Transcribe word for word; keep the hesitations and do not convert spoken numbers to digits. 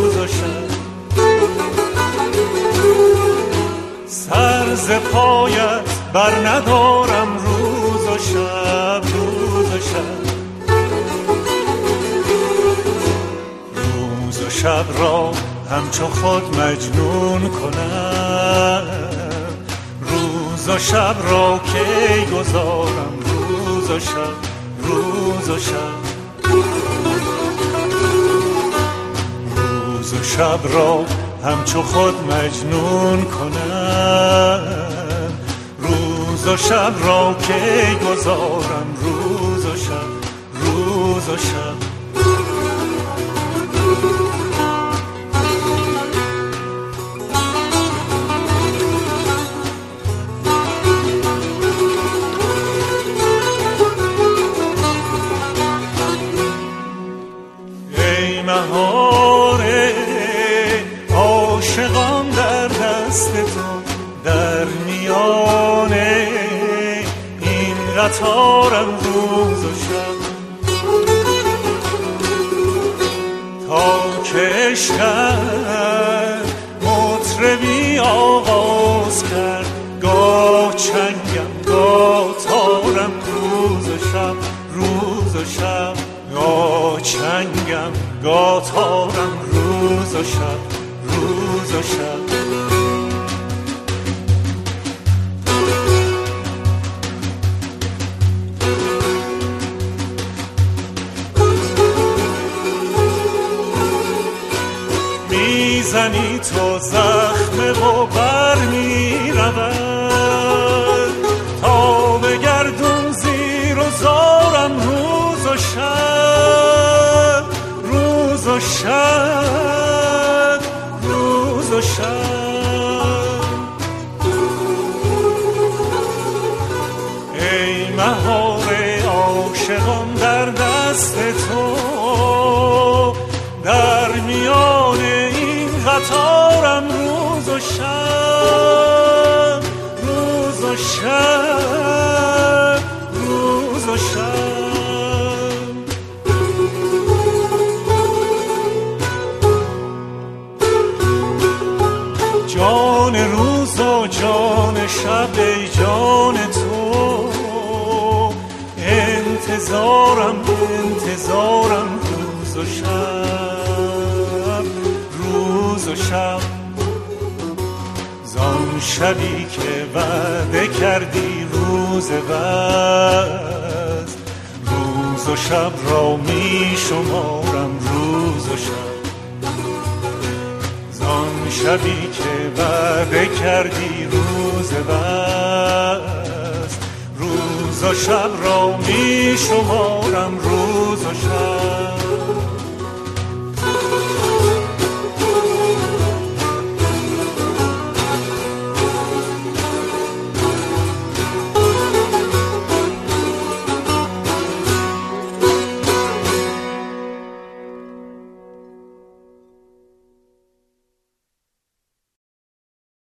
روز و شب، سر ز پایت بر ندارم روز و شب، روز و شب. روز و شب را همچو خود مجنون کنم، روز و شب را کی گذارم، روز و شب، روز و شب. روز و شب را همچو خود مجنون کنم، روز و شب را کی گذارم، روز و شب، روز و شب. ای مهار عاشقان در دست تو، در میان این قطارم روز و شب، تا که عشقت مطربی آغاز کرد، گاه چنگم گاه تارم روز و شب، روز و شب. گاه چنگم گاه تارم روز و شب، روز و شب. میزنی تو زخم و بر میرود، تا به گردون زیر و زارم روز و شب، روز و شب، روز و شب. ای مهار عاشقان در دست تو، در میان این قطارم روز و شب، روز و شب، روز و شب. جان روز و جان شب ای جان تو، انتظارم انتظارم روز و شب، روز و شب. زان شبی که وعده کردی روز وصل، روز و شب را می شمارم روز و شب. زان شبی که وعده کردی روز وصل، روز و شب را می شمارم روز و شب.